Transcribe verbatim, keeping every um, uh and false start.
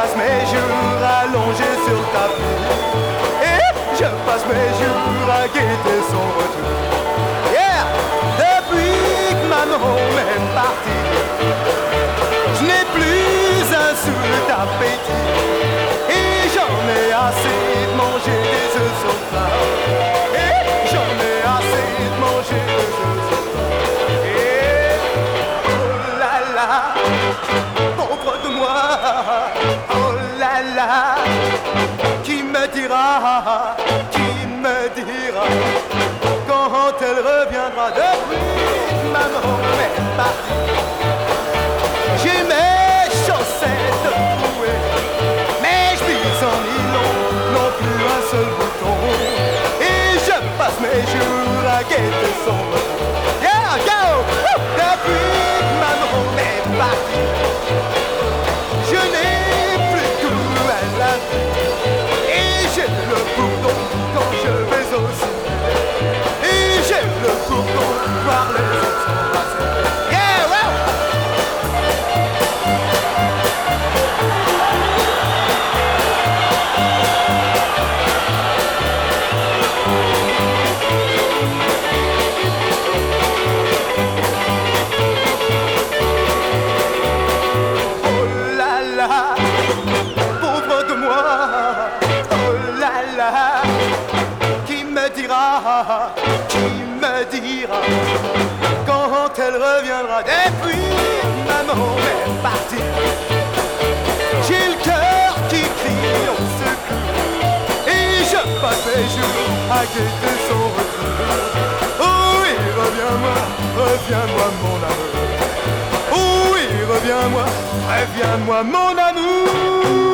passe mes jours allongés sur le tapis. Et je passe mes jours à guetter son retour. Yeah! Depuis que maman m'est partie, je n'ai plus un sou d'appétit. Et j'en ai assez de manger des œufs sur le plat. Et j'en ai assez de manger des œufs sur le plat. Et oh là là, pauvre de moi, oh là là, qui me dira, qui me dira, quand elle reviendra depuis que maman est partie. J'ai mes chaussettes trouées, mes chemises en nylon, non plus un seul bouton. Et je passe mes jours à guetter son retour. Yeah, go! Woo! Depuis que maman est partie, je n'ai plus tout à la vie. Et j'ai le bourdon quand je vais au ciné. Et j'ai le bourdon voir les autres s'embrasser. Yeah, wow! Oh là là, pauvre de moi, oh là là, qui me dira, qui me dira, quand elle reviendra depuis maman est partie. J'ai le cœur qui crie au secours, et je passe mes jours à guetter son retour. Oh oui, reviens-moi, reviens-moi mon amour. Oh oui, reviens-moi, reviens-moi mon amour.